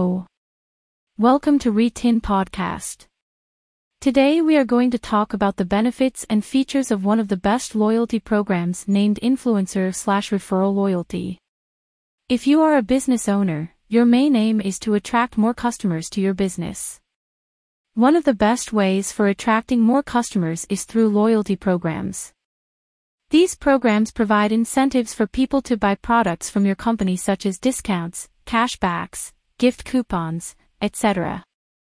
Hello. Welcome to Retin Podcast. Today we are going to talk about the benefits and features of one of the best loyalty programs named Influencer/Referral Loyalty. If you are a business owner, your main aim is to attract more customers to your business. One of the best ways for attracting more customers is through loyalty programs. These programs provide incentives for people to buy products from your company such as discounts, cashbacks, gift coupons, etc.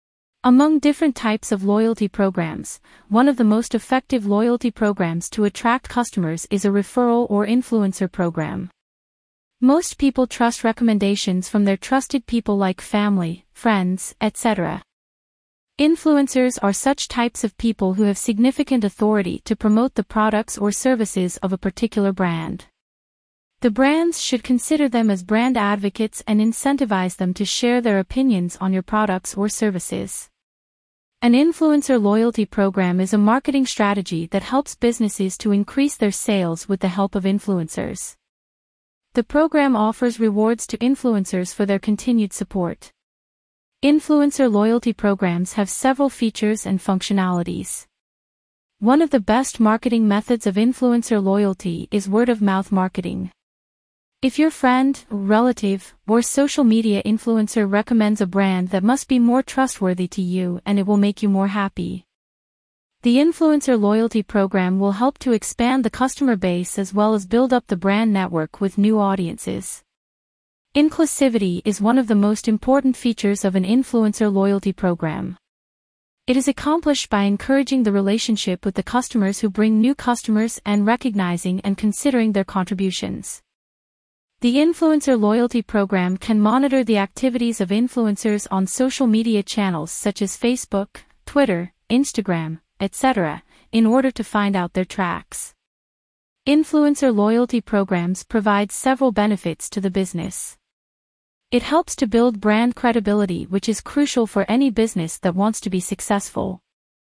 Among different types of loyalty programs, one of the most effective loyalty programs to attract customers is a referral or influencer program. Most people trust recommendations from their trusted people like family, friends, etc. Influencers are such types of people who have significant authority to promote the products or services of a particular brand. The brands should consider them as brand advocates and incentivize them to share their opinions on your products or services. An influencer loyalty program is a marketing strategy that helps businesses to increase their sales with the help of influencers. The program offers rewards to influencers for their continued support. Influencer loyalty programs have several features and functionalities. One of the best marketing methods of influencer loyalty is word-of-mouth marketing. If your friend, relative, or social media influencer recommends a brand that must be more trustworthy to you, and it will make you more happy. The influencer loyalty program will help to expand the customer base as well as build up the brand network with new audiences. Inclusivity is one of the most important features of an influencer loyalty program. It is accomplished by encouraging the relationship with the customers who bring new customers and recognizing and considering their contributions. The influencer loyalty program can monitor the activities of influencers on social media channels such as Facebook, Twitter, Instagram, etc., in order to find out their tracks. Influencer loyalty programs provide several benefits to the business. It helps to build brand credibility, which is crucial for any business that wants to be successful.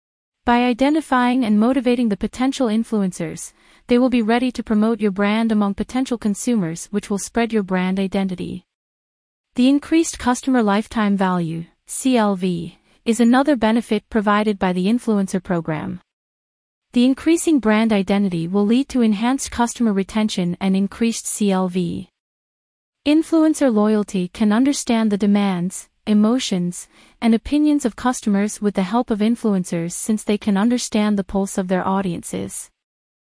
By identifying and motivating the potential influencers, they will be ready to promote your brand among potential consumers, which will spread your brand identity. The increased customer lifetime value, CLV, is another benefit provided by the influencer program. The increasing brand identity will lead to enhanced customer retention and increased CLV. Influencer loyalty can understand the demands, emotions, and opinions of customers with the help of influencers since they can understand the pulse of their audiences.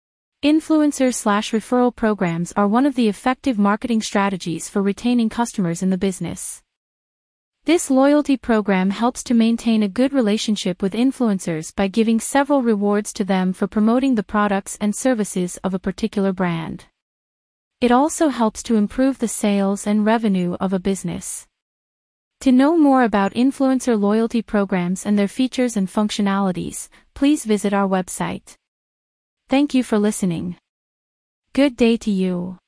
Influencer/referral programs are one of the effective marketing strategies for retaining customers in the business. This loyalty program helps to maintain a good relationship with influencers by giving several rewards to them for promoting the products and services of a particular brand. It also helps to improve the sales and revenue of a business. To know more about influencer loyalty programs and their features and functionalities, please visit our website. Thank you for listening. Good day to you.